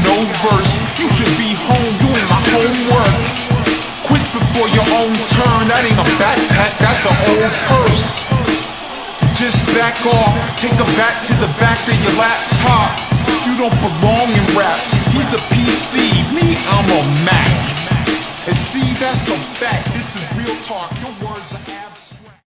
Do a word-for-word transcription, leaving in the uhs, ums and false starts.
no verse. You should be home doing my homework. Quit before your own turn. That ain't a backpack, that's an old purse. Just back off, take a back to the back of your laptop. You don't belong in rap. He's a P C, me, I'm a Mac. And see, that's a fact. This is real talk. Your words